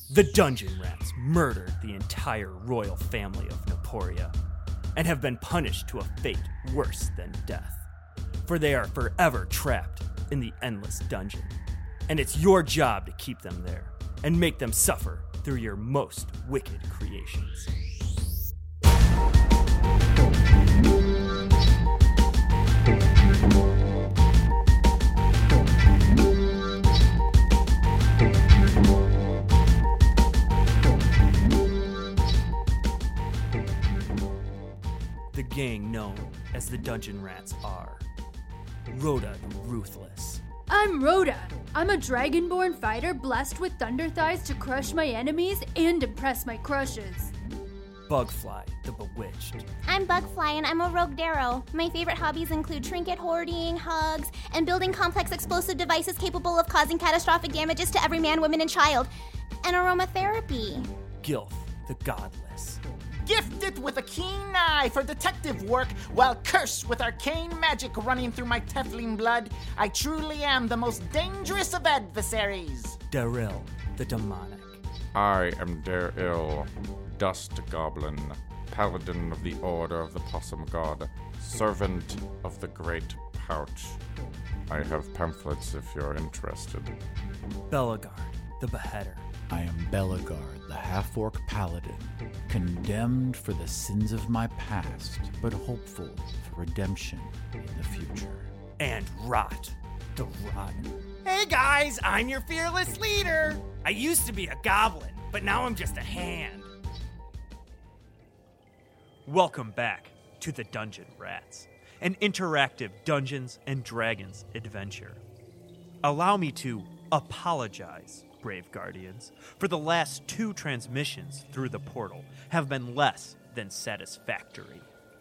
The Dungeon Rats murdered the entire royal family of Naporia and have been punished to a fate worse than death, for they are forever trapped in the endless dungeon. And it's your job to keep them there and make them suffer through your most wicked creations. The gang known as the Dungeon Rats are Rhoda the Ruthless. I'm Rhoda. I'm a dragonborn fighter blessed with thunder thighs to crush my enemies and impress my crushes. Bugfly the Bewitched. I'm Bugfly and I'm a rogue Darrow. My favorite hobbies include trinket hoarding, hugs, and building complex explosive devices capable of causing catastrophic damages to every man, woman, and child. And aromatherapy. Gilf the Godless. Gifted with a keen eye for detective work while cursed with arcane magic running through my Teflon blood, I truly am the most dangerous of adversaries. Daril the Demonic. I am Daril, Dust Goblin, Paladin of the Order of the Possum God, Servant of the Great Pouch. I have pamphlets if you're interested. Belagard the Beheader. I am Belagard, the half-orc paladin, condemned for the sins of my past, but hopeful for redemption in the future. And Rot the Rotten. Hey guys, I'm your fearless leader. I used to be a goblin, but now I'm just a hand. Welcome back to the Dungeon Rats, an interactive Dungeons and Dragons adventure. Allow me to apologize, brave guardians, for the last 2 transmissions through the portal have been less than satisfactory.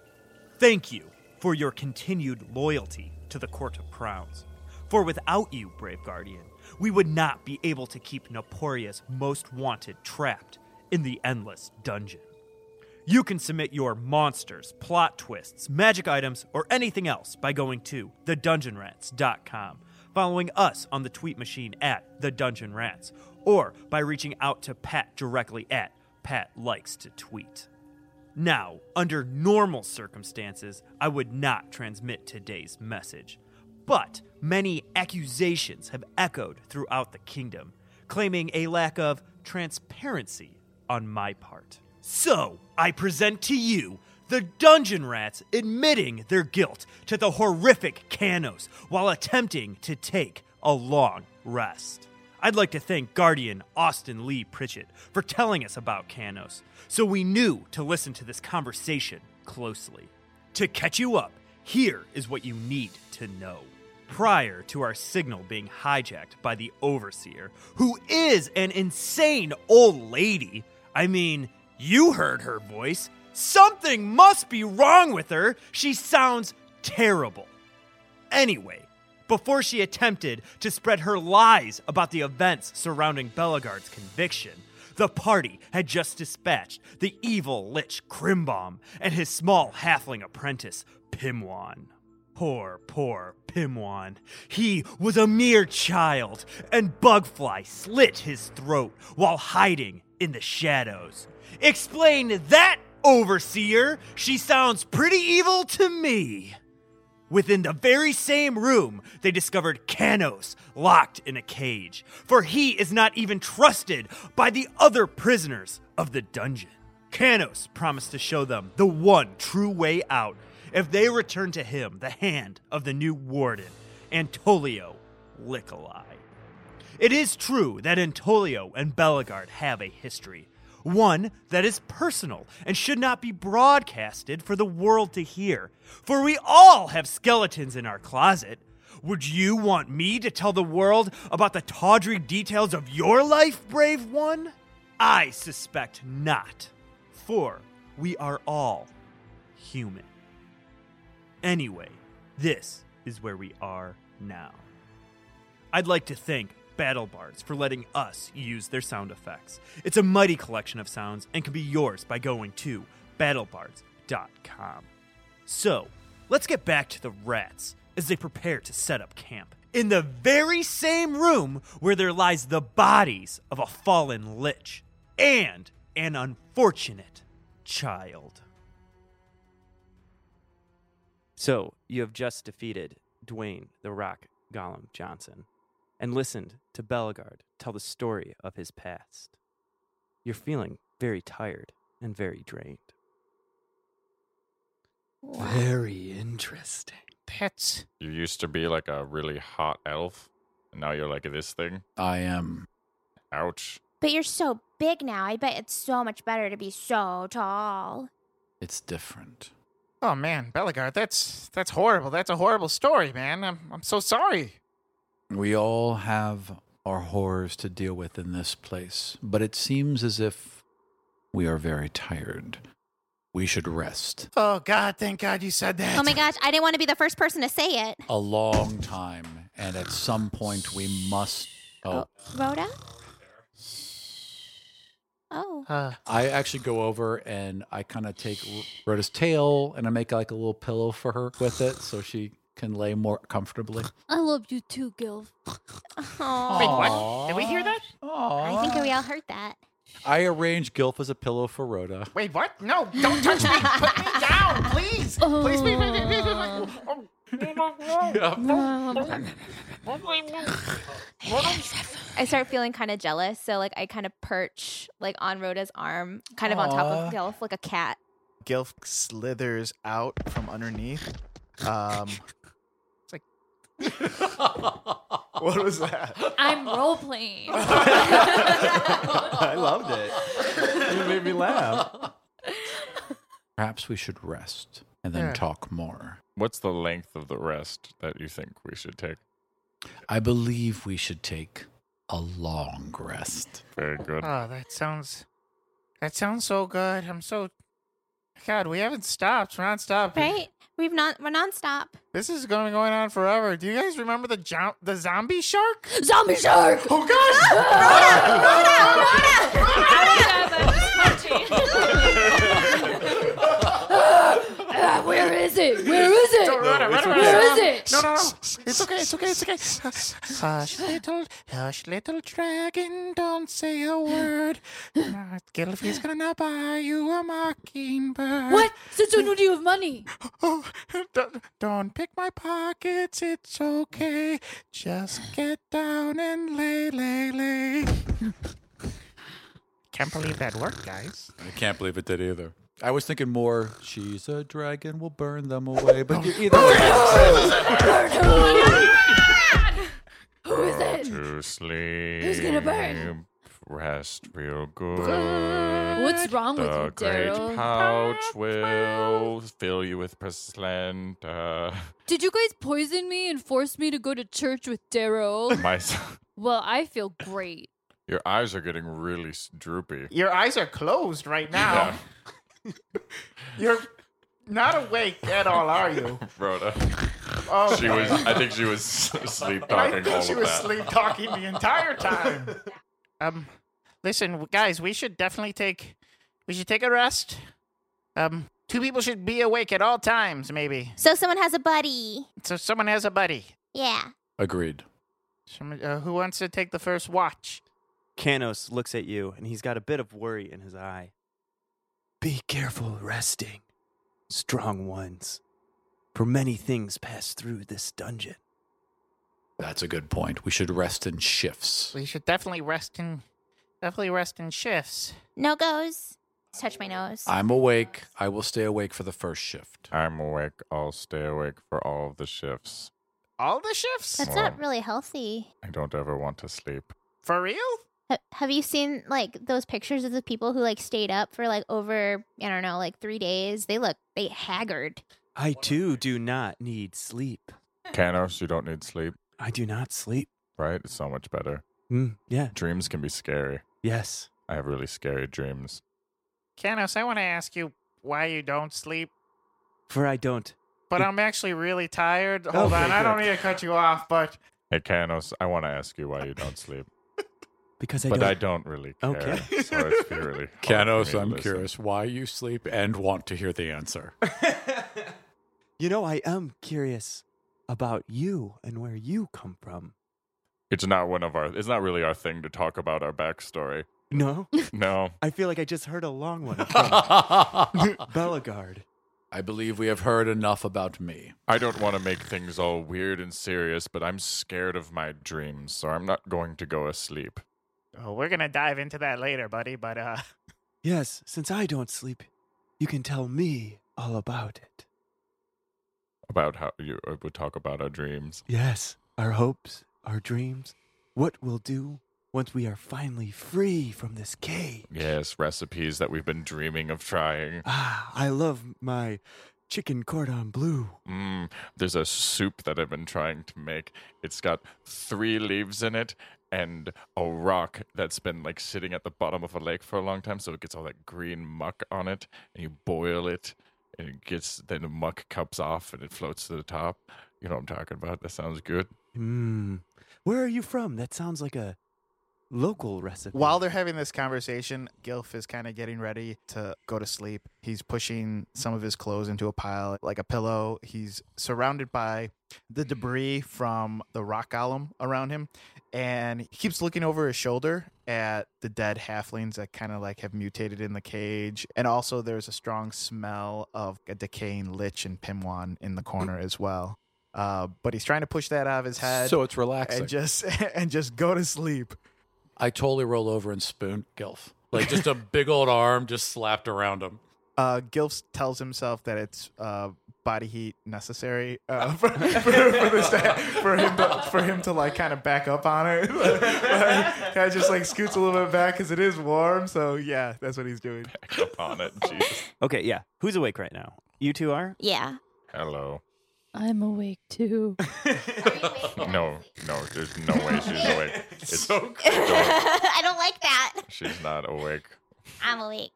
Thank you for your continued loyalty to the Court of Crowns, for without you, brave guardian, we would not be able to keep Naporia's most wanted trapped in the endless dungeon. You can submit your monsters, plot twists, magic items, or anything else by going to thedungeonrats.com, following us on the tweet machine at The Dungeon Rats, or by reaching out to Pat directly at Pat Likes to Tweet. Now, under normal circumstances, I would not transmit today's message, but many accusations have echoed throughout the kingdom, claiming a lack of transparency on my part. So, I present to you the Dungeon Rats admitting their guilt to the horrific Kanos while attempting to take a long rest. I'd like to thank Guardian Austin Lee Pritchett for telling us about Kanos, so we knew to listen to this conversation closely. To catch you up, here is what you need to know. Prior to our signal being hijacked by the Overseer, who is an insane old lady, I mean, you heard her voice. Something must be wrong with her. She sounds terrible. Anyway, before she attempted to spread her lies about the events surrounding Belagard's conviction, the party had just dispatched the evil Lich Krimbom and his small halfling apprentice, Pimwan. Poor Pimwan. He was a mere child, and Bugfly slit his throat while hiding in the shadows. Explain that, Overseer. She sounds pretty evil to me. Within the very same room, they discovered Kanos locked in a cage, for he is not even trusted by the other prisoners of the dungeon. Kanos promised to show them the one true way out if they return to him the hand of the new warden, Antolio Lickalai. It is true that Antolio and Belagard have a history, one that is personal and should not be broadcasted for the world to hear, for we all have skeletons in our closet. Would you want me to tell the world about the tawdry details of your life, brave one? I suspect not, for we are all human. Anyway, this is where we are now. I'd like to thank BattleBards for letting us use their sound effects. It's a mighty collection of sounds and can be yours by going to battlebards.com. So, let's get back to the rats as they prepare to set up camp in the very same room where there lies the bodies of a fallen lich and an unfortunate child. So, you have just defeated Dwayne the Rock Gollum Johnson and listened to Bellegarde tell the story of his past. You're feeling very tired and very drained. Very interesting. You used to be like a really hot elf, and now you're like this thing. I am. Ouch. But you're so big now. I bet it's so much better to be so tall. It's different. Oh man, Bellegarde, that's horrible. That's a horrible story, man. I'm so sorry. We all have our horrors to deal with in this place, but it seems as if we are very tired. We should rest. Oh God, thank God you said that. Oh my gosh, I didn't want to be the first person to say it. A long time, and at some point we must... Rhoda? Oh. I actually go over and I kind of take Rhoda's tail and I make like a little pillow for her with it so she can lay more comfortably. I love you too, Gilf. Oh. Wait, what? Did we hear that? I think we all heard that. I arrange Gilf as a pillow for Rhoda. Wait, what? No, don't touch me. Put me down, please. Please, please. I start feeling kind of jealous, so like I kind of perch like on Rhoda's arm, kind of on top of Gilf, like a cat. Gilf slithers out from underneath. It's like, what was that? I'm role playing. I loved it. It made me laugh. Perhaps we should rest and then talk more. What's the length of the rest that you think we should take? I believe we should take a long rest. Very good. Oh, that sounds so good. God, we haven't stopped. We're not stopping. Right? We're nonstop. This is going on forever. Do you guys remember the zombie shark? Zombie shark! Oh God! Where is it? Where is it? Where is it? No. It's okay. Hush, little dragon, don't say a word. Gilfie's gonna buy you a mockingbird. What? Since when do you have money? Oh, don't pick my pockets, it's okay. Just get down and lay. Can't believe that worked, guys. I can't believe it did either. I was thinking more, she's a dragon, we'll burn them away. But either way. Who is it? To sleep. Who's gonna burn? Rest real good. What's wrong with The you, great Daryl? pouch will fill you with placenta. Did you guys poison me and force me to go to church with Daryl? My, Well, I feel great. your eyes are getting really droopy. Your eyes are closed right now. You're not awake at all, are you? Rhoda. Oh, I think she was sleep I talking think all she of was that. sleep talking the entire time. Listen, guys, we should take a rest. Two people should be awake at all times, maybe. So someone has a buddy. So someone has a buddy. Yeah. Agreed. Who wants to take the first watch? Kanos looks at you, and he's got a bit of worry in his eye. Be careful resting, strong ones, for many things pass through this dungeon. That's a good point. We should rest in shifts. We should definitely rest in shifts. No goes. Touch my nose. I'm awake. I will stay awake for the first shift. I'm awake. I'll stay awake for all of the shifts. All the shifts? That's not really healthy. I don't ever want to sleep. For real? Have you seen like those pictures of the people who like stayed up for like over, I don't know, like 3 days? They haggard. I too do not need sleep. Kanos, you don't need sleep, I do not sleep. right? It's so much better. Yeah. Dreams can be scary. Yes. I have really scary dreams. Kanos, I want to ask you why you don't sleep, For I don't. but I'm actually really tired. Hold Okay, on, I don't good. mean to cut you off, but Hey, Kanos, I want to ask you why you don't sleep. Because I But don't. I don't really care. Okay. So it's really hard for Kanos, me to I'm listen. curious why you sleep and want to hear the answer. You know, I am curious. about you and where you come from. It's not really our thing to talk about our backstory. No? No. I feel like I just heard a long one from Bellegarde. I believe we have heard enough about me. I don't want to make things all weird and serious, but I'm scared of my dreams, so I'm not going to go asleep. Oh, we're gonna dive into that later, buddy, but Yes, since I don't sleep, you can tell me all about it. About how you would talk about our dreams. Yes, our hopes, our dreams, what we'll do once we are finally free from this cage. Yes, recipes that we've been dreaming of trying. I love my chicken cordon bleu. There's a soup that I've been trying to make. It's got 3 leaves in it and a rock that's been like sitting at the bottom of a lake for a long time, so it gets all that green muck on it, and you boil it, and then the muck cups off and it floats to the top. You know what I'm talking about? That sounds good. Where are you from? That sounds like a local recipe. While they're having this conversation, Gilf is kind of getting ready to go to sleep. He's pushing some of his clothes into a pile, like a pillow. He's surrounded by the debris from the rock golem around him, and he keeps looking over his shoulder at the dead halflings that kind of like have mutated in the cage. And also there's a strong smell of a decaying lich and Pimwan in the corner as well. But he's trying to push that out of his head. So it's relaxing. And just go to sleep. I totally roll over and spoon Gilf. Like just a big old arm just slapped around him. Gilf tells himself that it's body heat necessary for him to like kind of back up on it. Kind of just like scoots a little bit back because it is warm. So yeah, that's what he's doing. Back up on it. Jesus. Okay, yeah. Who's awake right now? You two are? Yeah. Hello. I'm awake too. No, there's no way she's awake. It's so cool. I don't like that. She's not awake. I'm awake.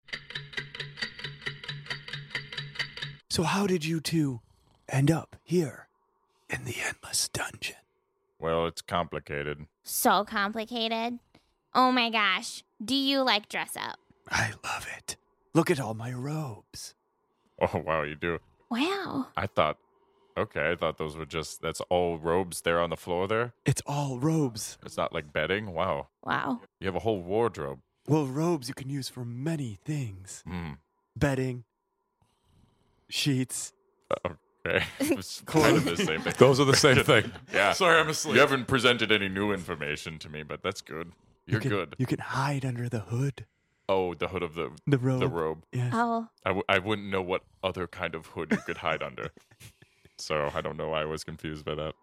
So how did you two end up here in the endless dungeon? Well, it's complicated. So complicated. Oh my gosh. Do you like dress up? I love it. Look at all my robes. Oh, wow, you do. Wow. I thought those were that's all robes there on the floor there. It's all robes. It's not like bedding. Wow. Wow. You have a whole wardrobe. Well, robes you can use for many things. Bedding, sheets. Okay. It's kind of the same thing. Those are the same thing. Yeah. Sorry, I'm asleep. You haven't presented any new information to me, but that's good. You're good. You can hide under the hood. Oh, the hood of the robe. The robe. Yes. Oh. I wouldn't know what other kind of hood you could hide under. So I don't know why I was confused by that.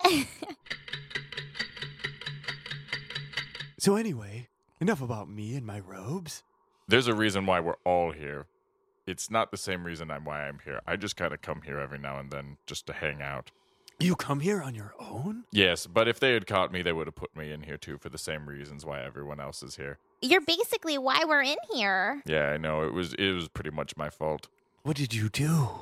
So anyway, enough about me and my robes. There's a reason why we're all here. It's not the same reason why I'm here. I just kind of come here every now and then just to hang out. You come here on your own? Yes, but if they had caught me, they would have put me in here too for the same reasons why everyone else is here. You're basically why we're in here. Yeah, I know. It was pretty much my fault. What did you do?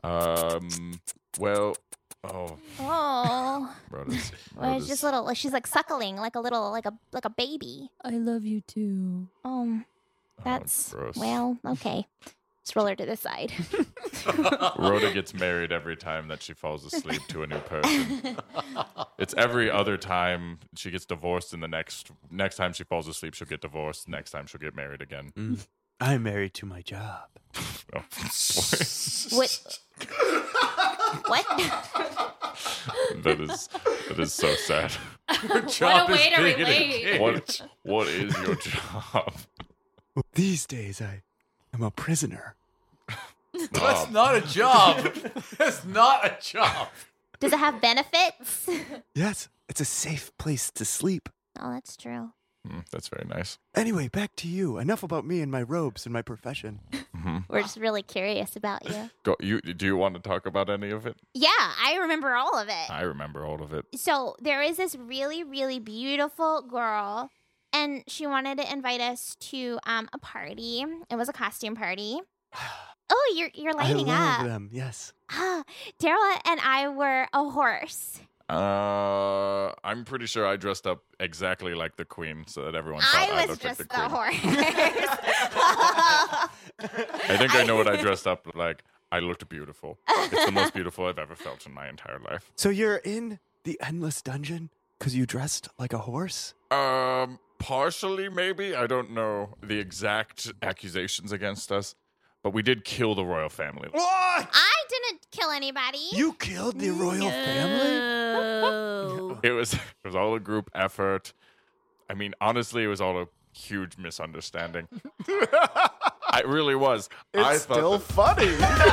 Well, Oh. Rhoda's It's just little. She's like suckling, like a baby. I love you too. That's gross. well, okay. Just roll her to the side. Rhoda gets married every time that she falls asleep to a new person. It's every other time she gets divorced, and the next time she falls asleep, she'll get divorced. Next time she'll get married again. I'm married to my job. Oh, What? What? That is so sad. What a way to relate. What is your job? These days, I'm a prisoner. That's not a job. That's not a job. Does it have benefits? Yes, it's a safe place to sleep. Oh, that's true. That's very nice. Anyway, back to you. Enough about me and my robes and my profession. We're just really curious about you. Do you want to talk about any of it? Yeah, I remember all of it. I remember all of it. So there is this really, really beautiful girl, and she wanted to invite us to a party. It was a costume party. Oh, you're lighting I love up. them, yes. Daryl and I were a horse. I'm pretty sure I dressed up exactly like the queen so that everyone thought I was looked like just the the queen. horse. I think I know what I dressed up like. I looked beautiful. It's the most beautiful I've ever felt in my entire life. So you're in the endless dungeon because you dressed like a horse? Partially, maybe. I don't know the exact accusations against us, but we did kill the royal family. What? I didn't kill anybody. You killed the royal family? It was all a group effort. I mean, honestly, it was all a huge misunderstanding. It really was. It's still funny.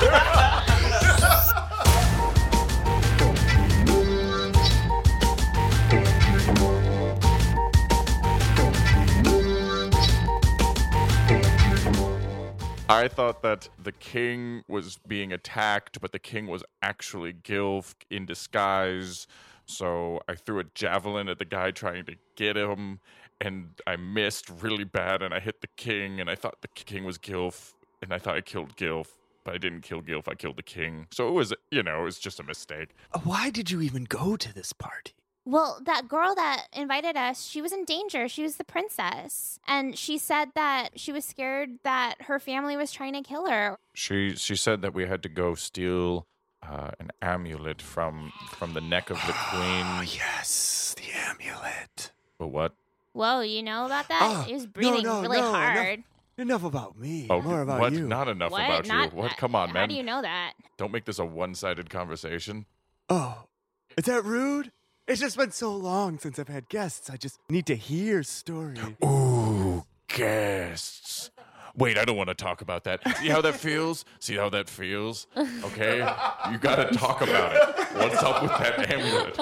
I thought that the king was being attacked, but the king was actually Gilf in disguise. So I threw a javelin at the guy trying to get him, and I missed really bad, and I hit the king, and I thought the king was Gilf, and I thought I killed Gilf, but I didn't kill Gilf, I killed the king. So it was, it was just a mistake. Why did you even go to this party? Well, that girl that invited us, she was in danger. She was the princess. And she said that she was scared that her family was trying to kill her. She said that we had to go steal an amulet from the neck of the queen. Oh, yes, the amulet. But what? Whoa, you know about that? He was breathing really hard. Enough about me. Oh, More about what? you. Not enough What? about Not- you. What? Come on, How man. do you know that? Don't make this a one-sided conversation. Oh, is that rude? It's just been so long since I've had guests. I just need to hear stories. Ooh, guests. Wait, I don't want to talk about that. See how that feels? See how that feels? Okay? You got to talk about it. What's up with that amulet?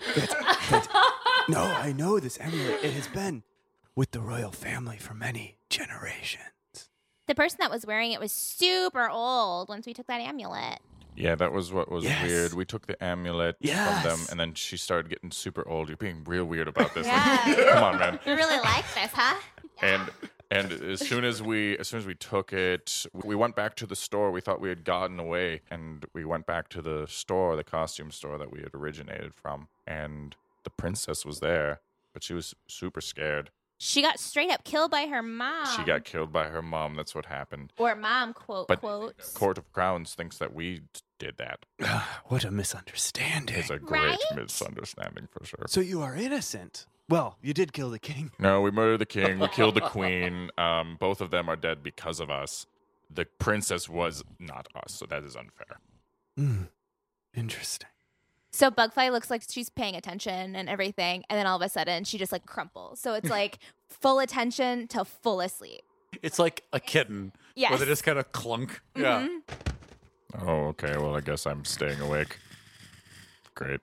No, I know this amulet. It has been with the royal family for many generations. The person that was wearing it was super old once we took that amulet. Yeah, that was what was Yes. weird. We took the amulet from Yes. them, and then she started getting super old. You're being real weird about this. Yeah. Like, come on, man. You really like this, huh? And as soon as we took it, we went back to the store. We thought we had gotten away, and we went back to the store, the costume store that we had originated from, and the princess was there, but she was super scared. She got straight up killed by her mom. She got killed by her mom. That's what happened. Or mom, quotes. Court of Crowns thinks that we did that. What a misunderstanding. It's a great Right? misunderstanding for sure. So you are innocent. Well, you did kill the king. No, we murdered the king. We killed the queen. Both of them are dead because of us. The princess was not us, so that is unfair. Interesting. So Bugfly looks like she's paying attention and everything, and then all of a sudden she just like crumples. So it's like full attention to full asleep. It's like a kitten. Yes. Where they just kind of clunk. Yeah. Oh, okay. Well, I guess I'm staying awake. Great.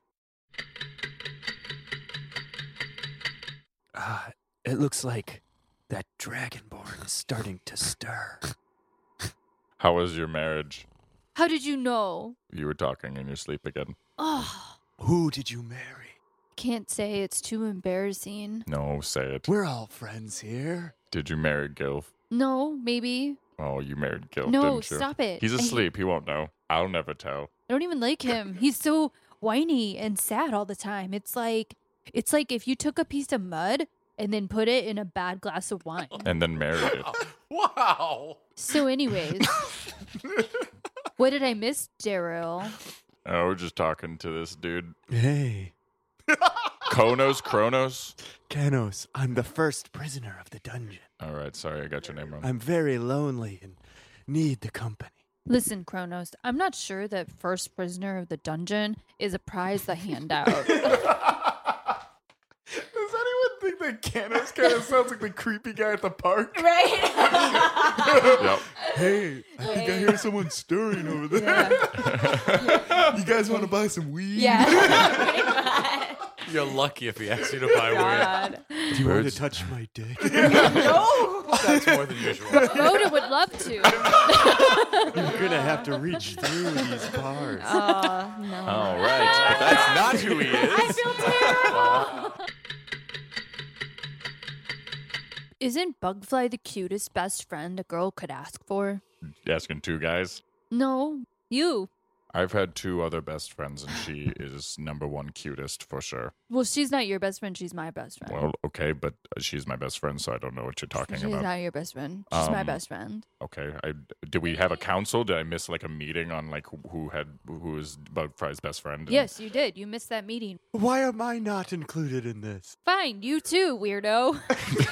It looks like that dragonborn is starting to stir. How was your marriage? How did you know? You were talking in your sleep again. Oh, Who did you marry? can't say. It's too embarrassing. No, say it. We're all friends here. Did you marry Gilf? No, maybe. Oh, you married Gilf, No, didn't you? stop it. He's asleep. He won't know. I'll never tell. I don't even like him. He's so whiny and sad all the time. It's like if you took a piece of mud and then put it in a bad glass of wine. And then married it. Wow. So anyways, what did I miss, Daryl? Oh, we're just talking to this dude. Hey, Kronos? Kanos, I'm the first prisoner of the dungeon. All right, sorry, I got your name wrong. I'm very lonely and need the company. Listen, Kronos, I'm not sure that first prisoner of the dungeon is a prize to hand out. Does anyone think that Canos kind of sounds like the creepy guy at the park? Right? Yep. Hey, I think I hear someone stirring over there. You guys want to buy some weed? Yeah. You're lucky if he asks you to buy weed. God. Do you want Birds. to touch my dick? No. That's more than usual. Rhoda would love to. You're gonna have to reach through these bars. No. All right, but that's not who he is. I feel terrible. Isn't Bugfly the cutest best friend a girl could ask for? Asking two guys. No, you. I've had 2 other best friends, and she is number 1 cutest for sure. Well, she's not your best friend. She's my best friend. Well, okay, but she's my best friend, so I don't know what you're talking She's about. not your best friend. She's my best friend. Okay, did we have a council? Did I miss like a meeting on like who was Bugfry's best friend? And- Yes, you did. You missed that meeting. Why am I not included in this? Fine, you too, weirdo.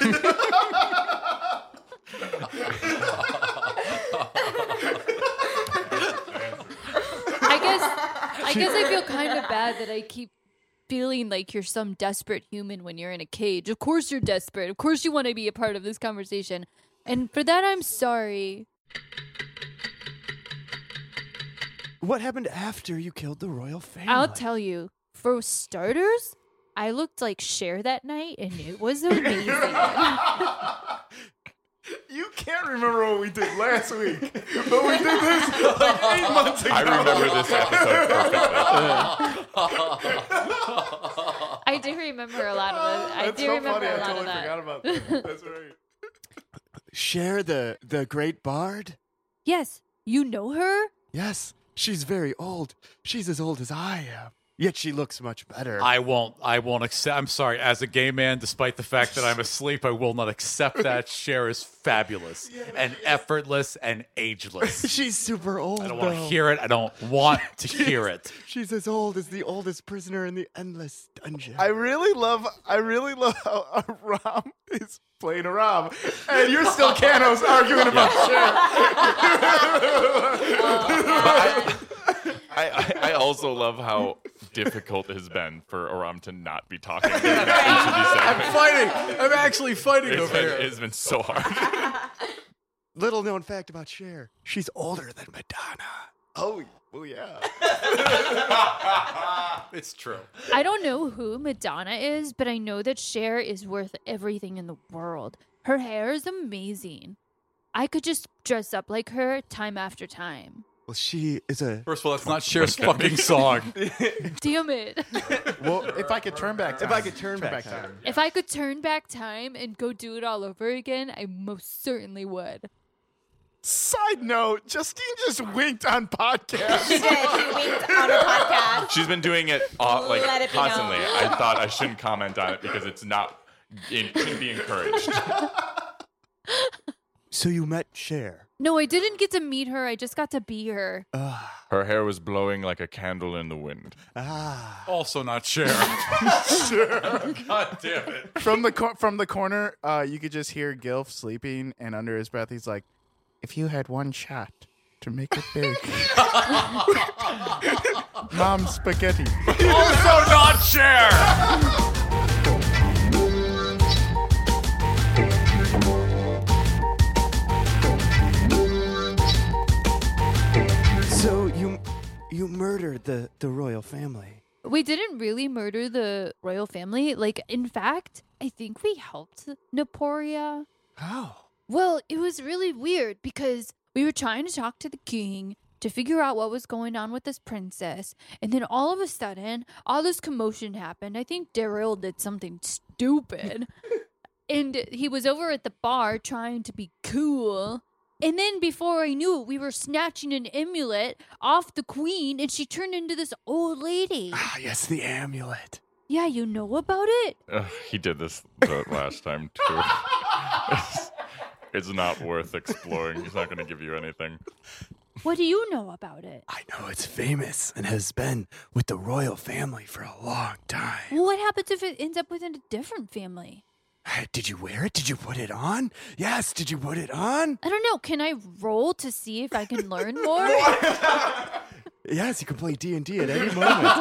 I guess I feel kind of bad that I keep feeling like you're some desperate human when you're in a cage. Of course you're desperate. Of course you want to be a part of this conversation. And for that, I'm sorry. What happened after you killed the royal family? I'll tell you. For starters, I looked like Cher that night, and it was amazing. You can't remember what we did last week, but we did this like 8 months ago. I remember this episode perfectly. I do remember a lot of it. I That's do so remember funny. a I lot totally of that. forgot about that. That's right. Cher, the great bard? Yes, you know her? Yes, she's very old. She's as old as I am. Yet she looks much better. I won't accept. I'm sorry. As a gay man, despite the fact that I'm asleep, I will not accept that. Cher is fabulous and effortless and ageless. She's super old. I don't want to though. hear it. I don't want to hear it. She's as old as the oldest prisoner in the endless dungeon. I really love how Rom is playing a Rom, and you're still Canos arguing about I also love how difficult it has been for Aram to not be talking in each of these segments. I'm actually fighting It's been so hard. Little known fact about Cher: she's older than Madonna. Oh yeah. It's true. I don't know who Madonna is, but I know that Cher is worth everything in the world. Her hair is amazing. I could just dress up like her time after time. Well, she is a. First of all, that's not Cher's fucking song. Damn it. Well, if I could turn back time. If I could turn back time. If I could turn back time and go do it all over again, I most certainly would. Side note, Justine just winked on podcast. She did. She winked on a podcast. She's been doing it Let it be constantly. known. I thought I shouldn't comment on it because it shouldn't be encouraged. So you met Cher. No, I didn't get to meet her. I just got to be her. Her hair was blowing like a candle in the wind. Also not Cher. God damn it. From the corner, you could just hear Gilf sleeping, and under his breath, he's like, "If you had one shot to make it big, Mom spaghetti." Also not Cher. So you murdered the royal family. We didn't really murder the royal family. Like, in fact, I think we helped Naporia. How? Well, it was really weird because we were trying to talk to the king to figure out what was going on with this princess. And then all of a sudden, all this commotion happened. I think Daryl did something stupid. And he was over at the bar trying to be cool. And then before I knew it, we were snatching an amulet off the queen, and she turned into this old lady. Ah, yes, the amulet. Yeah, you know about it? He did this the last time too. It's not worth exploring. He's not going to give you anything. What do you know about it? I know it's famous and has been with the royal family for a long time. Well, what happens if it ends up within a different family? Did you wear it? Did you put it on? Yes, did you put it on? I don't know. Can I roll to see if I can learn more? Yes, you can play D&D at any moment.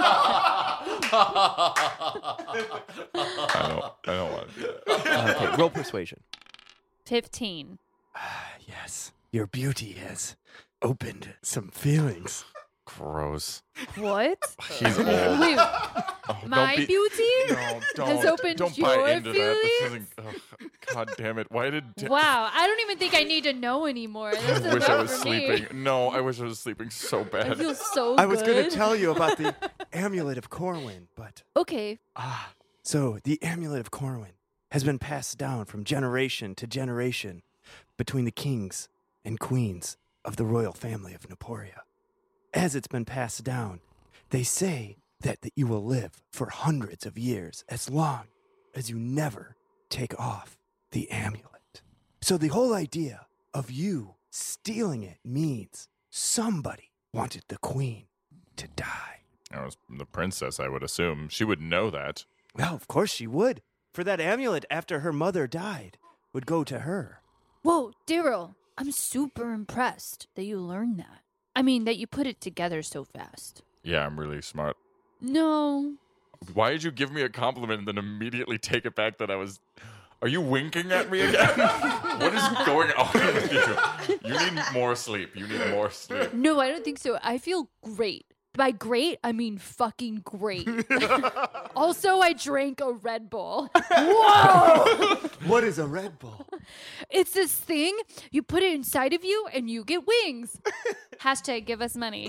I don't want to do that. Okay, roll persuasion. 15. Yes, your beauty has opened some feelings. Gross. What? He's old. Wait, Oh, my don't be- beauty? No, don't. Has opened don't your buy into that. This feelings? isn't. God damn it! Why did? Wow, I don't even think I need to know anymore. This I is wish I not was for me. sleeping. No, I wish I was sleeping so I bad. feel so I was going good. to tell you about the amulet of Corwin, but Okay. so the amulet of Corwin has been passed down from generation to generation between the kings and queens of the royal family of Naporia. as it's been passed down, they say that you will live for hundreds of years as long as you never take off the amulet. So the whole idea of you stealing it means somebody wanted the queen to die. It was the princess, I would assume. She would know that. Well, of course she would. For that amulet, after her mother died, would go to her. Whoa, Daryl, I'm super impressed that you learned that. I mean, that you put it together so fast. Yeah, I'm really smart. No. Why did you give me a compliment and then immediately take it back that I was... Are you winking at me again? What is going on with you? You need more sleep. You need more sleep. No, I don't think so. I feel great. By great, I mean fucking great. Also, I drank a Red Bull. Whoa! What is a Red Bull? It's this thing, you put it inside of you and you get wings. Hashtag give us money.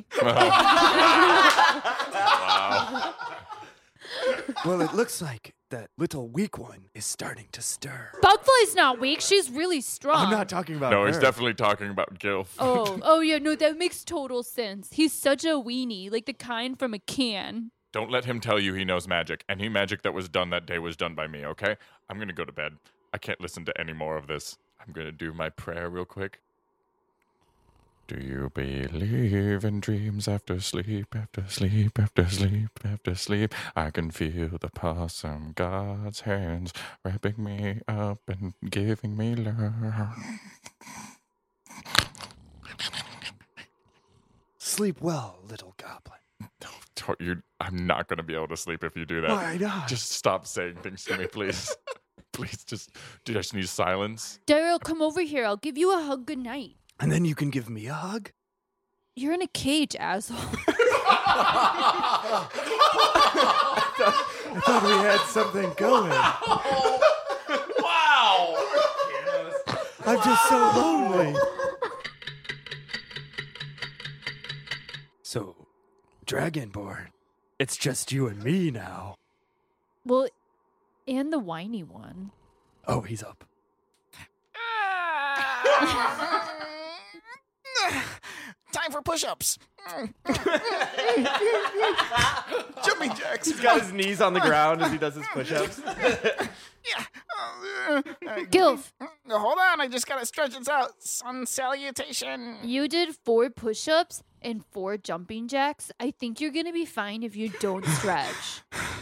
Wow. Well, it looks like that little weak one is starting to stir. Bugfly's not weak. She's really strong. I'm not talking about No, her. he's definitely talking about Gilf. Oh yeah, no, that makes total sense. He's such a weenie, like the kind from a can. Don't let him tell you he knows magic. Any magic that was done that day was done by me, okay? I'm going to go to bed. I can't listen to any more of this. I'm going to do my prayer real quick. Do you believe in dreams after sleep, after sleep, after sleep, after sleep? I can feel the possum god's hands wrapping me up and giving me love. Sleep well, little goblin. I'm not going to be able to sleep if you do that. Why not? Just stop saying things to me, please. Please, dude, I just need silence. Daryl, come over here. I'll give you a hug goodnight. And then you can give me a hug? You're in a cage, asshole. I thought we had something going. Wow! I'm just so lonely. So, Dragonborn, it's just you and me now. Well, and the whiny one. Oh, he's up. Time for push-ups. Jumping jacks. He's got his knees on the ground as he does his push-ups. Gilf, Hold on, I just gotta stretch this out. Sun salutation. you did 4 push-ups and 4 jumping jacks. I think you're gonna be fine if you don't stretch.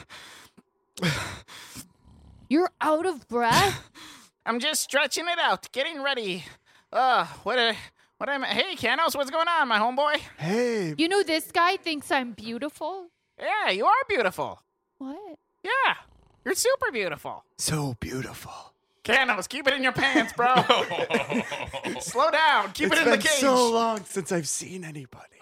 You're out of breath? I'm just stretching it out, getting ready. Hey, Canos, what's going on, my homeboy? Hey. You know this guy thinks I'm beautiful? Yeah, you are beautiful. What? Yeah, you're super beautiful. So beautiful. Canos, keep it in your pants, bro. Slow down. Keep it in the cage. It's been so long since I've seen anybody.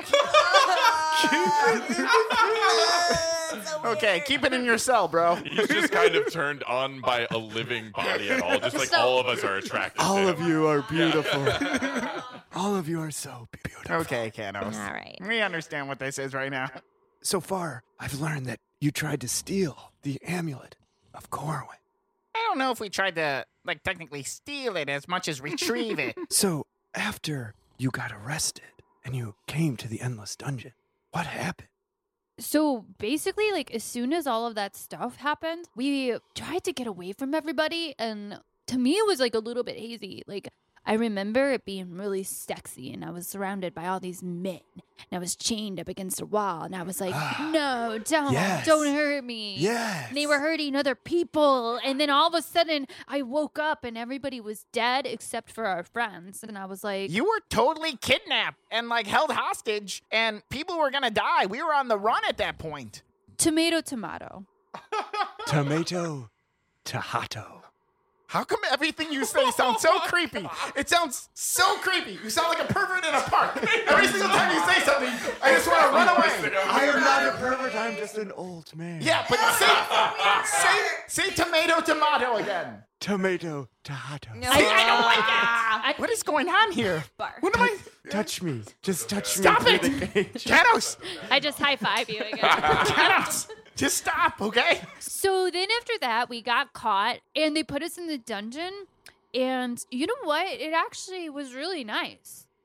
Okay, keep it in your cell, bro. He's just kind of turned on by a living body at all. Just like all of us are attracted to All him. of you are beautiful. All of you are so beautiful. Okay, Canos. All right. We understand what this is right now. So far, I've learned that you tried to steal the amulet of Corwin. I don't know if we tried to, technically steal it as much as retrieve it. So, after you got arrested and you came to the Endless Dungeon, what happened? So basically, as soon as all of that stuff happened, we tried to get away from everybody. And to me, it was a little bit hazy. I remember it being really sexy, and I was surrounded by all these men, and I was chained up against a wall, and I was like, no, don't hurt me. Yes. And they were hurting other people, and then all of a sudden, I woke up, and everybody was dead except for our friends, and I was like... You were totally kidnapped and, held hostage, and people were gonna die. We were on the run at that point. Tomato, tomato. Tomato, tahato. How come everything you say sounds so creepy? It sounds so creepy. You sound like a pervert in a park. Every single time you say something, I just want to run away. I am not a pervert, I'm just an old man. Yeah, but say tomato, tomato again. Tomato, tahato. No. I don't like it. What is going on here? What am I... Touch me. Just touch Stop me. it! through the cage. Canos! I just high-five you again. Canos! Just stop, okay? So then after that, we got caught, and they put us in the dungeon, and you know what? It actually was really nice.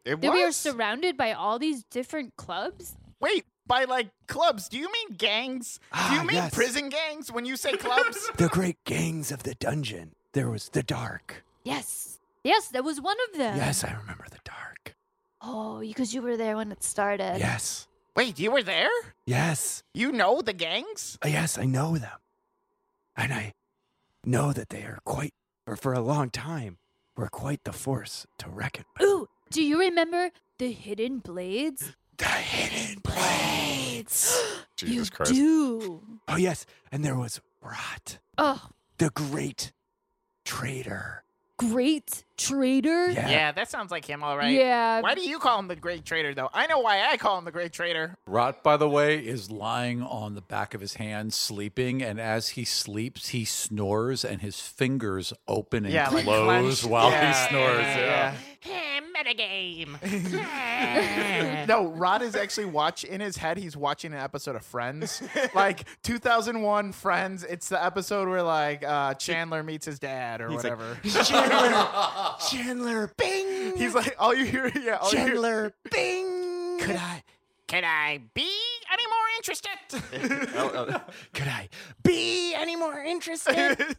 It That we are was? surrounded by all these different clubs? Wait, by like clubs, do you mean gangs? Do you mean yes. prison gangs when you say clubs? The great gangs of the dungeon. There was the dark. Yes. Yes, that was one of them. Yes, I remember the dark. Oh, because you were there when it started. Yes. Wait, you were there? Yes. You know the gangs? Yes, I know them. And I know that they are quite, or for a long time, were quite the force to reckon with. Ooh, do you remember the hidden blades? The hidden blades. Jesus you Christ. do. Oh, yes. And there was Rot, Oh, the great traitor. great traitor? Yeah, that sounds like him, all right. Yeah. Why do you call him the Great Traitor, though? I know why I call him the Great Traitor. Rot, by the way, is lying on the back of his hand, sleeping, and as he sleeps, he snores, and his fingers open and like close clenched. while Yeah, he snores. Yeah. Metagame. No, Rod is actually in his head, he's watching an episode of Friends. Like 2001 Friends. It's the episode where like Chandler meets his dad or whatever. Chandler, bing! He's like, all you hear, Chandler, bing! Could I be any more interested? Could I be any more interested?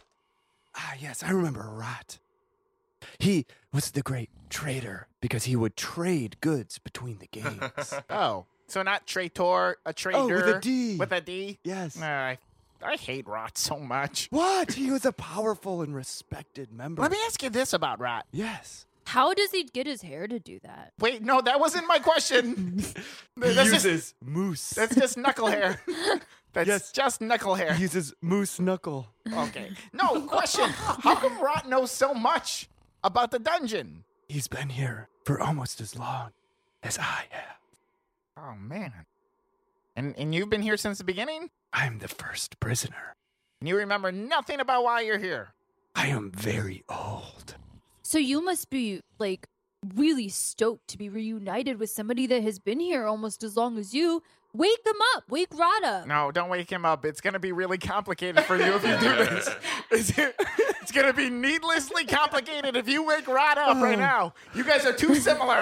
Yes, I remember Rot. He was the great trader because he would trade goods between the gangs. Oh, so not traitor, a trader. with a D. With a D? Yes. I hate Rot so much. What? He was a powerful and respected member. Let me ask you this about Rot. Yes. How does he get his hair to do that? Wait, no, that wasn't my question. He That's uses moose. That's just knuckle hair. That's just knuckle hair. He uses moose knuckle. Okay. No, question. How come Rot knows so much about the dungeon? He's been here for almost as long as I have. Oh, man. And you've been here since the beginning? I'm the first prisoner. And you remember nothing about why you're here? I am very old. So you must be, like, really stoked to be reunited with somebody that has been here almost as long as you. Wake him up. Wake Rod up. No, don't wake him up. It's going to be really complicated for you if you do this. It's going to be needlessly complicated if you wake Rod up right now. You guys are too similar.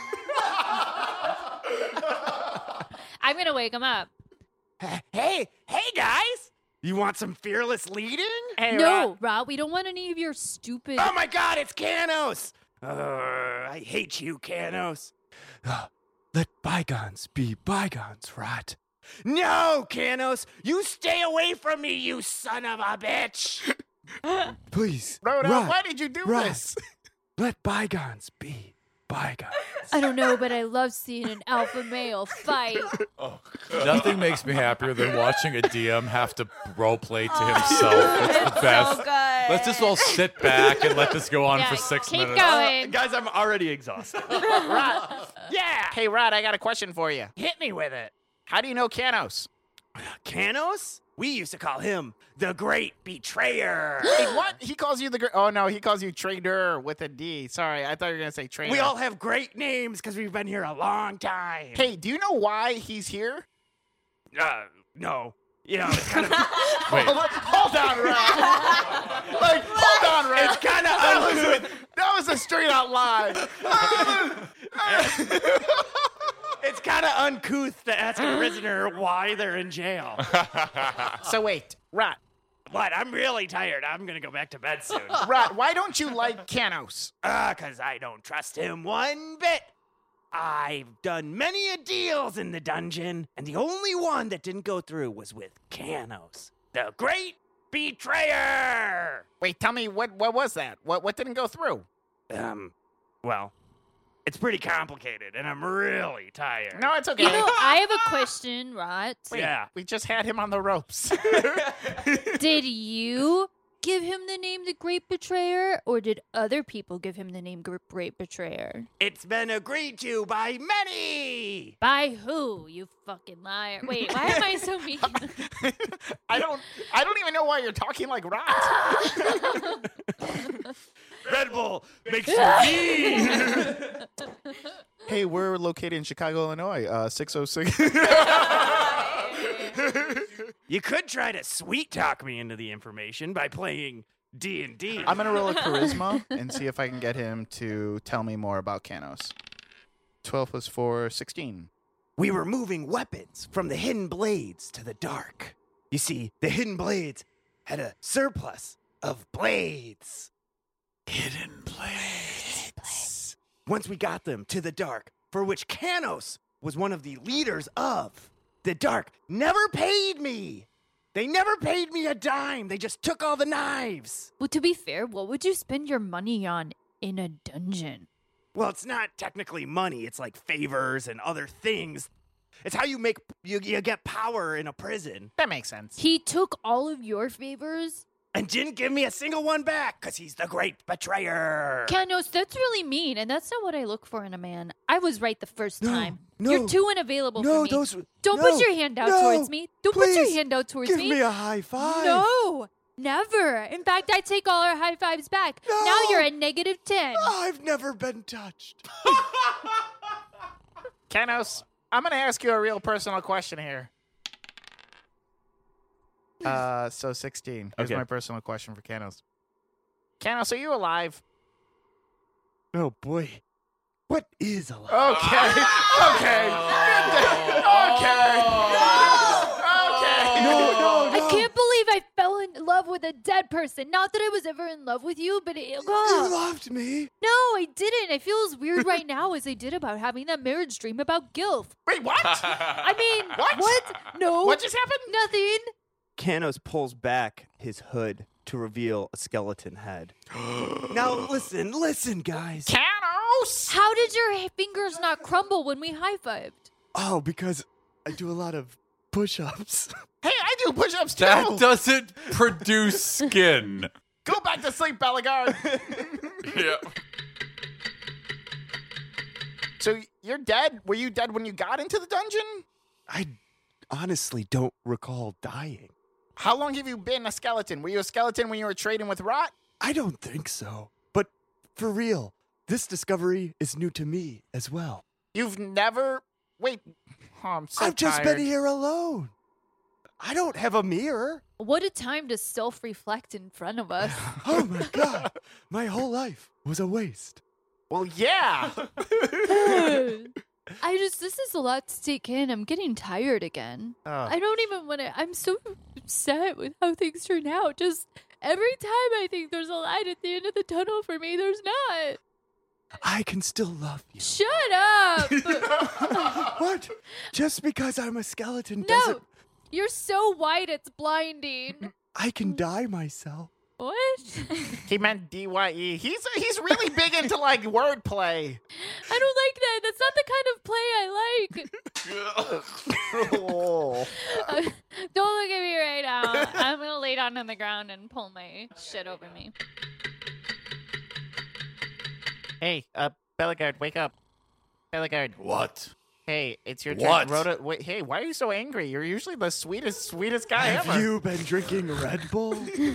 I'm going to wake him up. Hey, guys! You want some fearless leading? Hey, No, Rod, we don't want any of your stupid... Oh my God, it's Canos! I hate you, Canos. Let bygones be bygones, Rot. No, Canos, you stay away from me, you son of a bitch! Please, Rhoda, Rot, why did you do Rot, this? let bygones be bygones. I don't know, but I love seeing an alpha male fight. Nothing makes me happier than watching a DM have to roleplay to himself. It's the best. So good. Let's just all sit back and let this go on Yeah, for 6 keep minutes. going. Guys, I'm already exhausted. Yeah! Hey, Rod, I got a question for you. Hit me with it. How do you know Canos? Canos? We used to call him the Great Betrayer. Wait, what? He calls you the great... Oh, no, he calls you trader with a D. Sorry, I thought you were going to say trader. We all have great names because we've been here a long time. Hey, do you know why he's here? No. You know, it's kind of... Hold on, Rod. Like, hold on, Rod. It's kind of That was a straight out lie. It's kind of uncouth to ask a prisoner why they're in jail. So wait, Rod. But I'm really tired. I'm going to go back to bed soon. Rod, why don't you like Canos? Because I don't trust him one bit. I've done many a deals in the dungeon, and the only one that didn't go through was with Canos, the Great Betrayer. Wait, tell me, what was that? What didn't go through? Well, it's pretty complicated, and I'm really tired. No, it's okay. You know, I have a question, Rot. Wait, Yeah. we just had him on the ropes. Did you give him the name the Great Betrayer, or did other people give him the name Great Betrayer? It's been agreed to by many. By who, you fucking liar? Wait, why am I so mean? I don't even know why you're talking like Rod. Red Bull makes you mean. Hey, we're located in Chicago, Illinois, 606. You could try to sweet talk me into the information by playing D&D. I'm gonna roll a charisma and see if I can get him to tell me more about Kanos. 12 plus 4, 16. We were moving weapons from the hidden blades to the dark. You see, the hidden blades had a surplus of blades. Hidden blades. Once we got them to the dark, for which Kanos was one of the leaders of, the dark never paid me. They never paid me a dime. They just took all the knives. Well, to be fair, what would you spend your money on in a dungeon? Well, it's not technically money. It's like favors and other things. It's how you make you get power in a prison. That makes sense. He took all of your favors? And didn't give me a single one back because he's the great betrayer. Kanos, that's really mean, and that's not what I look for in a man. I was right the first time. no. You're too unavailable for me. Don't no, put your hand out no, towards me. Don't put your please, hand out towards give me. me a high five. No, never. In fact, I take all our high fives back. No. Now you're at -10. I've never been touched. Kanos, I'm going to ask you a real personal question here. So 16. Here's Okay. my personal question for Kanos. Kanos, are you alive? Oh boy, what is alive? Okay. Okay. No. I can't believe I fell in love with a dead person. Not that I was ever in love with you, but You loved me. no, I didn't. I feel as weird right now as I did about having that marriage dream about Gilf. Wait, what? I mean, What? No. What just happened? Nothing. Kanos pulls back his hood to reveal a skeleton head. Now listen, guys. Kanos! How did your fingers not crumble when we high-fived? Oh, because I do a lot of push-ups. Hey, I do push-ups too. That doesn't produce skin. Go back to sleep, Bellegarde. Yeah. So you're dead? Were you dead when you got into the dungeon? I honestly don't recall dying. How long have you been a skeleton? Were you a skeleton when you were trading with Rot? I don't think so. But for real, this discovery is new to me as well. You've never... Wait. Oh, I'm so I've just tired. been here alone. I don't have a mirror. What a time to self-reflect in front of us. Oh my god. My whole life was a waste. Well, yeah. This is a lot to take in. I'm getting tired again. Oh. I don't even want to, I'm so upset with how things turn out. Just every time I think there's a light at the end of the tunnel for me, there's not. I can still love you. Shut up! What? Just because I'm a skeleton No! doesn't... You're so white, it's blinding. I can dye myself. What? He meant D-Y-E. He's really big into, like, wordplay. I don't like that. That's not the kind of play I like. Oh. Don't look at me right now. I'm gonna lay down on the ground and pull my shit over me. Hey, Bellegarde, wake up. Bellegarde. What? Hey, it's your What? turn. Rhoda, wait, hey, why are you so angry? You're usually the sweetest guy ever. Have you been drinking Red Bull?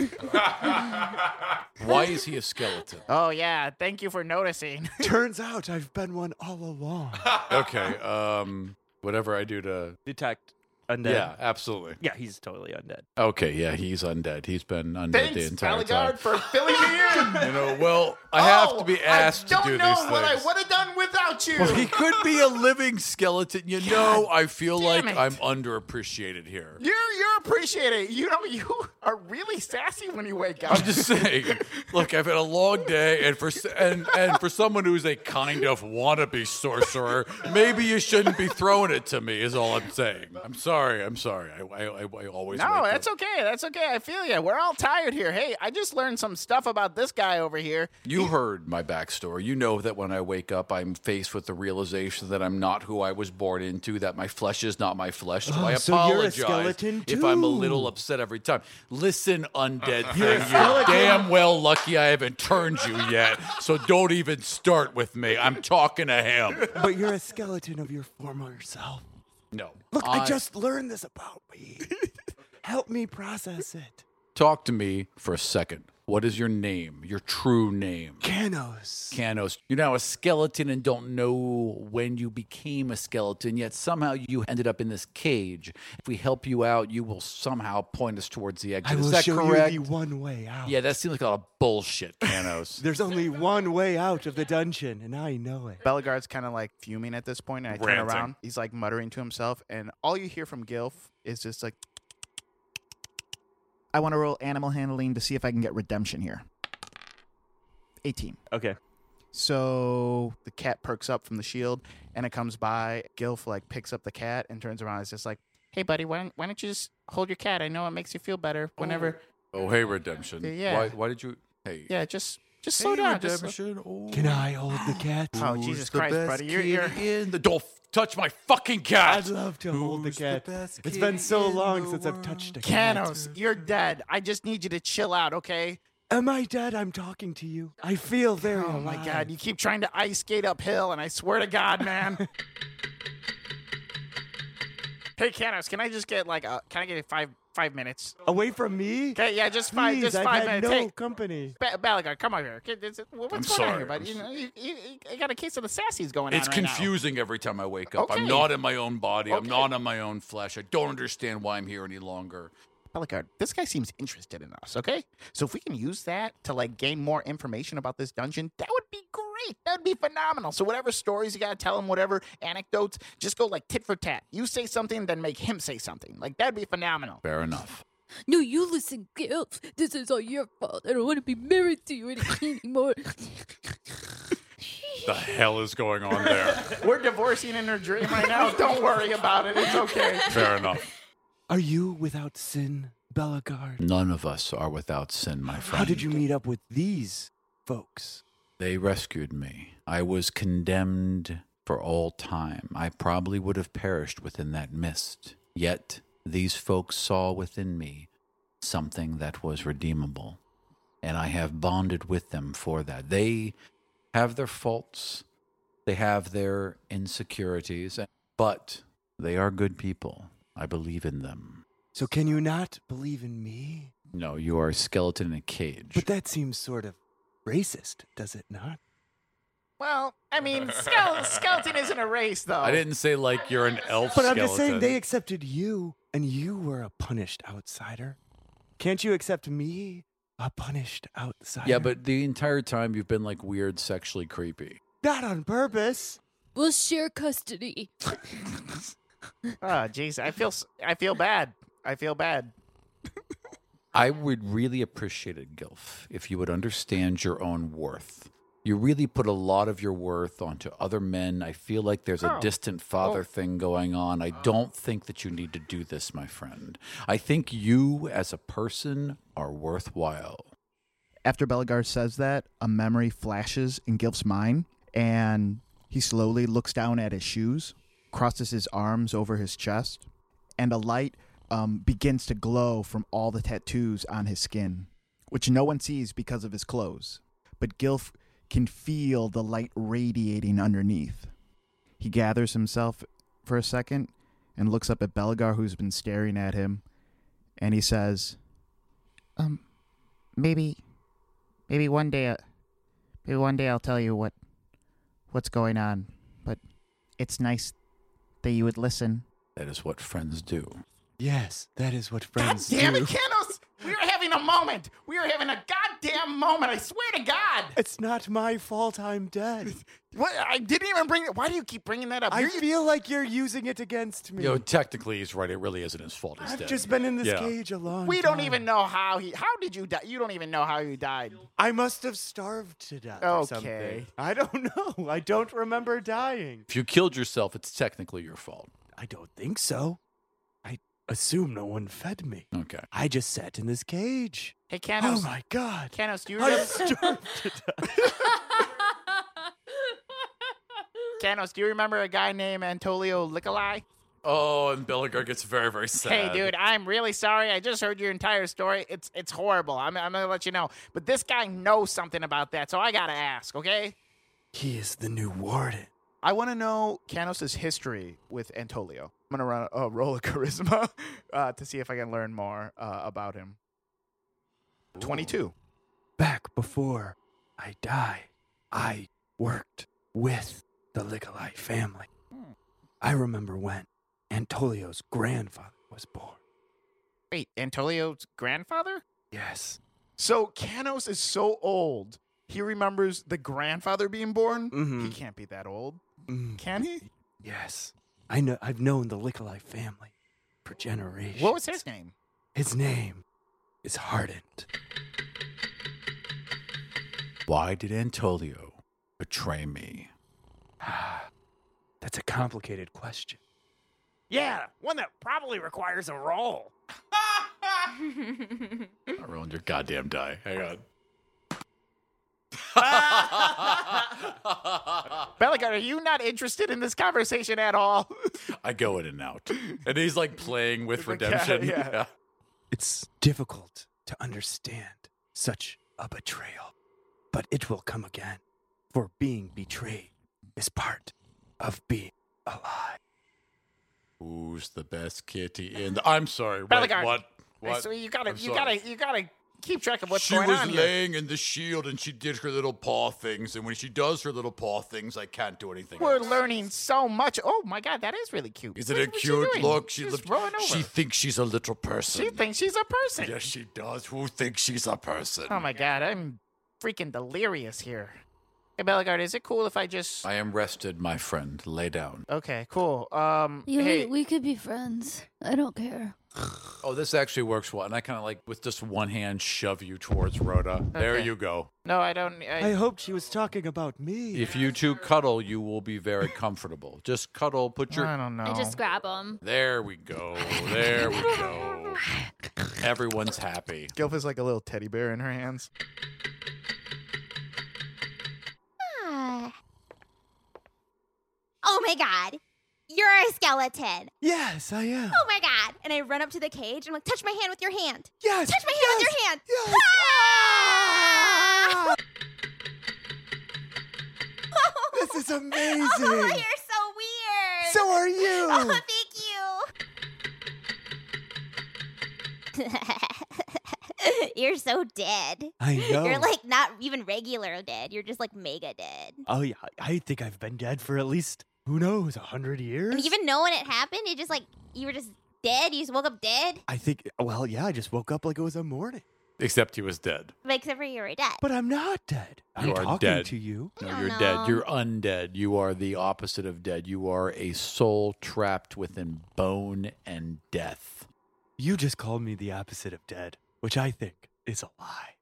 Why is he a skeleton? Oh, yeah. Thank you for noticing. Turns out I've been one all along. Okay, whatever I do to... Detect undead. Yeah, absolutely. Yeah, he's totally undead. Okay, yeah, he's undead. He's been undead the Thanks, entire Bellegarde, time. for filling me in. You know, well, I have to be asked to do these I don't know what I things. would have done without you. Well, he could be a living skeleton. You know, I feel like damn it. I'm underappreciated here. You're appreciated. You know, you are really sassy when you wake up. I'm just saying. Look, I've had a long day, and for someone who's a kind of wannabe sorcerer, maybe you shouldn't be throwing it to me. Is all I'm saying. I'm sorry. I always No, wake that's up. okay. That's okay. I feel you. We're all tired here. Hey, I just learned some stuff about this guy over here. You heard my backstory. You know that when I wake up, I'm faced with the realization that I'm not who I was born into, that my flesh is not my flesh. So I so you're a apologize skeleton if I'm a too. little upset every time. Listen, undead thing, you're damn well lucky I haven't turned you yet, so don't even start with me. I'm talking to him. But you're a skeleton of your former self. No. Look, I just learned this about me. Help me process it. Talk to me for a second. What is your name? Your true name? Canos. Canos. You're now a skeleton and don't know when you became a skeleton, yet somehow you ended up in this cage. If we help you out, you will somehow point us towards the exit. I will Is that show correct? you the one way out. Yeah, that seems like a lot of bullshit, Canos. There's only one way out of the dungeon, and I know it. Bellegarde's kind of like fuming at this point, and I turn Ranting. around. He's like muttering to himself, and all you hear from Gilf is just like, I want to roll animal handling to see if I can get redemption here. 18. Okay. So the cat perks up from the shield, and it comes by. Gilf like picks up the cat and turns around. It's just like, hey, buddy, why don't you just hold your cat? I know it makes you feel better whenever. Oh, hey, Redemption. Yeah. Why did you... Hey. Yeah, just slow down. Just, Redemption. Oh. Can I hold the cat? oh, Who's Jesus the Christ, best buddy. kid You're in the... Don't touch my fucking cat! I'd love to hold the Who's the cat. best It's kid been so in long the since I've world? touched a cat. Canos, you're dead. I just need you to chill out, okay? Am I dead? I'm talking to you. I feel very Oh my alive. God! You keep trying to ice skate uphill, and I swear to God, man. Hey, Canos, can I just get can I get 5 minutes? Away from me? Okay, yeah, just Please, just I've 5 had minutes. no Hey, company. Bellegarde, come over here. Okay, what's I'm going on sorry. here, buddy? You know, you got a case of the sassies going It's on right now. confusing every time I wake up. I'm Okay. not in my own body. I'm Okay. not in my own flesh. I don't understand why I'm here any longer. Bellegarde, this guy seems interested in us, okay? So if we can use that to gain more information about this dungeon, that would be great. That would be phenomenal. So whatever stories you gotta tell him, whatever anecdotes, just go tit for tat. You say something, then make him say something. That'd be phenomenal. Fair enough. No, you listen, Gilf. This is all your fault. I don't want to be married to you anymore. The hell is going on there? We're divorcing in her dream right now. Don't worry about it. It's okay. Fair enough. Are you without sin, Bellegarde? None of us are without sin, my friend. How did you meet up with these folks? They rescued me. I was condemned for all time. I probably would have perished within that mist. Yet, these folks saw within me something that was redeemable. And I have bonded with them for that. They have their faults. They have their insecurities. But they are good people. I believe in them. So can you not believe in me? No, you are a skeleton in a cage. But that seems sort of racist, does it not? Well, I mean, skeleton isn't a race, though. I didn't say you're an elf But skeleton. I'm just saying they accepted you, and you were a punished outsider. Can't you accept me, a punished outsider? Yeah, but the entire time you've been weird, sexually creepy. Not on purpose. We'll share custody. Oh, jeez. I feel bad. I feel bad. I would really appreciate it, Gilf, if you would understand your own worth. You really put a lot of your worth onto other men. I feel like there's a distant father thing going on. I don't think that you need to do this, my friend. I think you, as a person, are worthwhile. After Bellegarde says that, a memory flashes in Gilf's mind, and he slowly looks down at his shoes, crosses his arms over his chest, and a light begins to glow from all the tattoos on his skin, which no one sees because of his clothes. But Gilf can feel the light radiating underneath. He gathers himself for a second and looks up at Bellegarde, who's been staring at him, and he says, maybe one day I'll tell you what's going on, but it's nice that you would listen. That is what friends do. Yes, that is what friends God damn do. it, Canos! We are having a moment. We are having a goddamn moment. I swear to God. It's not my fault I'm dead. What? I didn't even bring it. Why do you keep bringing that up? I feel like you're using it against me. Technically he's right. It really isn't his fault. He's I've dead. just been in this Yeah. cage a long We time. don't even know how did you die? You don't even know how you died. I must have starved to death or something. Okay. I don't know. I don't remember dying. If you killed yourself, it's technically your fault. I don't think so. I assume no one fed me. Okay. I just sat in this cage. Hey, Canos. Oh my God. Canos, do you I remember? starved to death. Canos, do you remember a guy named Antolio Nicolai? Oh, and Bellegarde gets very, very sad. Hey, dude, I'm really sorry. I just heard your entire story. It's horrible. I'm gonna let you know. But this guy knows something about that, so I gotta ask, okay? He is the new warden. I want to know Canos' history with Antolio. I'm gonna roll a charisma to see if I can learn more about him. 22. back before I died, I worked with the Lickali family. I remember when Antolio's grandfather was born. Wait, Antolio's grandfather? Yes. So Canos is so old, he remembers the grandfather being born? Mhm. He can't be that old. Can he? Yes. I know. I've known the Lickali family for generations. What was his name? His name is Hardent. Why did Antolio betray me? That's a complicated question. Yeah, one that probably requires a roll. I'm not rolling your goddamn die. Hang on. Belligar, are you not interested in this conversation at all? I go in and out. And he's like playing with redemption. yeah. It's difficult to understand such a betrayal, but it will come again. For being betrayed is part of being alive. Who's the best kitty in the... I'm sorry. Wait, Belligar. what? What? So you I'm sorry. gotta keep track of what's She going was on here. laying in the shield and she did her little paw things. And when she does her little paw things, I can't do anything We're else. learning so much. Oh my God, that is really cute. Isn't What- it what's she cute? doing? Look, She's rolling over. she thinks she's a little person. She thinks she's a person. Yes, she does. Who thinks she's a person? Oh my God, I'm freaking delirious here. Hey, Belligar, is it cool if I just... I am rested, my friend. Lay down. Okay, cool. We, Hey, we could be friends. I don't care. Oh, this actually works well. And I kind of like, with just one hand, shove you towards Rhoda. There Okay. you go. no, I don't... I hoped she was talking about me. If you two cuddle, you will be very comfortable. Just cuddle, put your... I don't know. I just grab him. There we go. There we go. Everyone's happy. Gilf is like a little teddy bear in her hands. Oh my God. You're a skeleton. Yes, I am. Oh my God. And I run up to the cage. I'm like, touch my hand with your hand. Yes. Touch my hand with your hand. Yes. Ah! This is amazing. Oh, you're so weird. So are you. Oh, thank you. You're so dead. I know. You're like not even regular dead. You're just like mega dead. Oh yeah, I think I've been dead for at least, who knows, 100 years? And even knowing it happened, it just like you were just dead. You just woke up dead. I think, well, yeah, I just woke up like it was a morning. Except he was dead. But except for you were dead. But I'm not dead. I'm You are talking dead. to you. No, I you're don't dead. know. You're undead. You are the opposite of dead. You are a soul trapped within bone and death. You just called me the opposite of dead, which I think is a lie.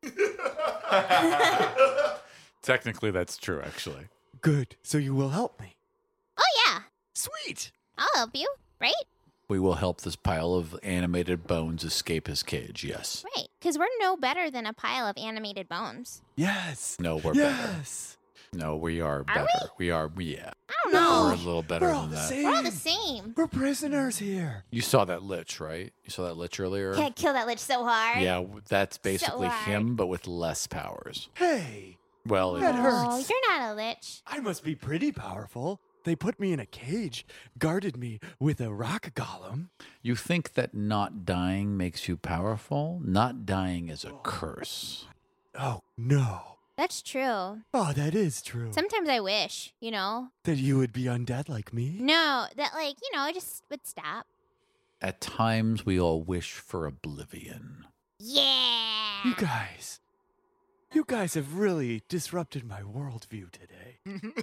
Technically, that's true, actually. Good. So you will help me. Oh yeah, Sweet. I'll help you. Right? We will help this pile of animated bones escape his cage, yes. Right. Because we're no better than a pile of animated bones. Yes. No, we're better. Yes. No, we are better. We are, yeah. I don't We're know. a little better We're all than the that. same. We're all the same. We're prisoners here. You saw that lich, right? You saw that lich earlier? Can't kill that lich so hard. Yeah, that's basically hard. him, but with less powers. Hey, Well, That it is. hurts. Oh, you're not a lich. I must be pretty powerful. They put me in a cage, guarded me with a rock golem. You think that not dying makes you powerful? Not dying is a curse. Oh, no. That's true. Oh, that is true. Sometimes I wish, you know. That you would be undead like me? No, that like, you know, it just would stop. At times, we all wish for oblivion. Yeah. You guys have really disrupted my worldview today.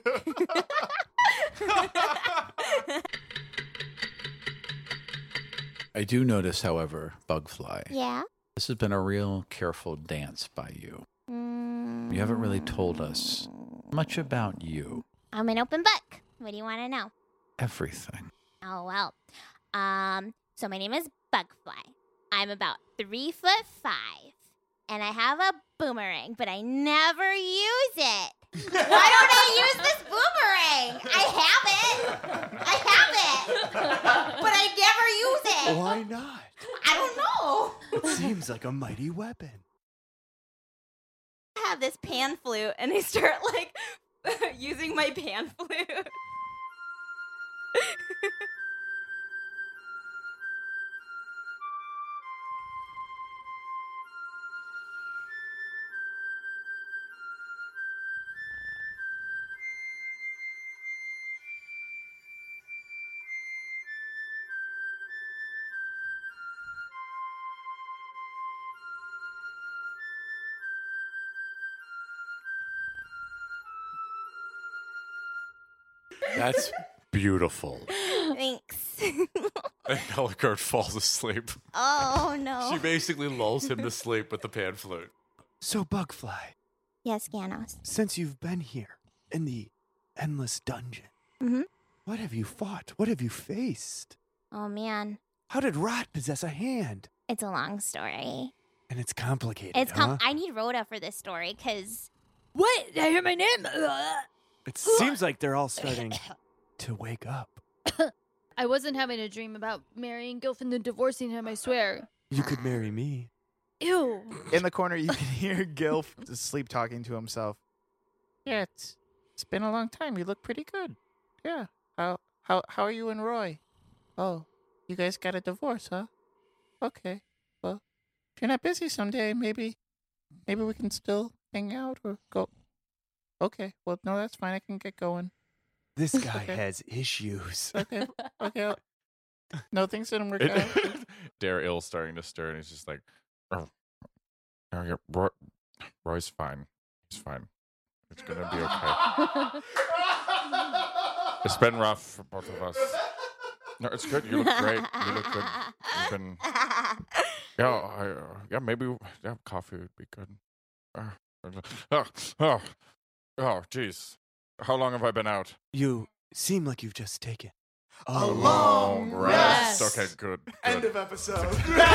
I do notice, however, Bugfly, Yeah. this has been a real careful dance by you. Mm. You haven't really told us much about you. I'm an open book. What do you want to know? Everything. Oh well. So my name is Bugfly. I'm about 3'5", and I have a boomerang, but I never use it. Why don't I use this boomerang? I have it, but I never use it. Why not? I don't know. It seems like a mighty weapon. I have this pan flute, and I start like using my pan flute. That's beautiful. Thanks. And Bellegarde falls asleep. Oh, no. She basically lulls him to sleep with the pan flute. So, Bugfly, Yes, Ganos. since you've been here in the endless dungeon, Mm-hmm. what have you fought? What have you faced? Oh, man. How did Rot possess a hand? It's a long story. And it's complicated, It's huh? I need Rhoda for this story, because... What? I hear my name. It seems like they're all starting to wake up. I wasn't having a dream about marrying Gilf and then divorcing him, I swear. You could marry me. Ew. In the corner, you can hear Gilf sleep talking to himself. Yeah, it's been a long time. You look pretty good. Yeah. How are you and Roy? Oh, you guys got a divorce, huh? Okay. Well, if you're not busy someday, maybe we can still hang out or go. Okay. Well, no, that's fine. I can get going. This guy Okay. has issues. Okay. Okay. No, things didn't work out. Daryl starting to stir, and he's just like, oh, yeah, Roy's fine. He's fine. It's gonna be okay. It's been rough for both of us. No, it's good. You look great. You look good. You've been. Yeah, maybe coffee would be good. Oh, jeez. How long have I been out? You seem like you've just taken A long rest. Okay, good. End of episode.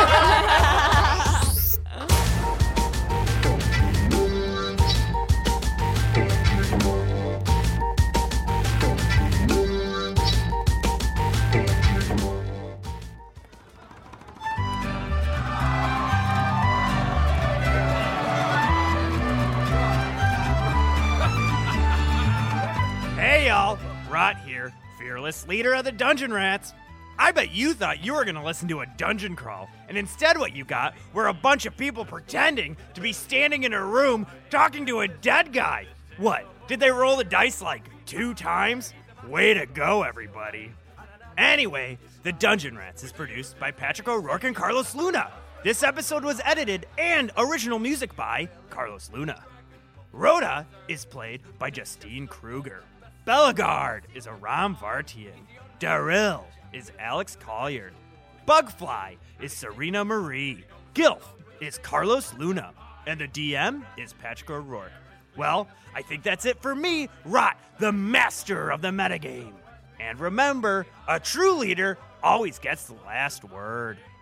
Hey, y'all. Rot here, fearless leader of the Dungeon Rats. I bet you thought you were going to listen to a dungeon crawl, and instead what you got were a bunch of people pretending to be standing in a room talking to a dead guy. What, did they roll the dice like 2 times? Way to go, everybody. Anyway, The Dungeon Rats is produced by Patrick O'Rourke and Carlos Luna. This episode was edited and original music by Carlos Luna. Rhoda is played by Justine Kruger. Bellegarde is Aram Vartian. Daryl is Alex Colliard. Bugfly is Serena Marie. Gilf is Carlos Luna. And the DM is Patrick O'Rourke. Well, I think that's it for me, Rot, the master of the metagame. And remember, a true leader always gets the last word.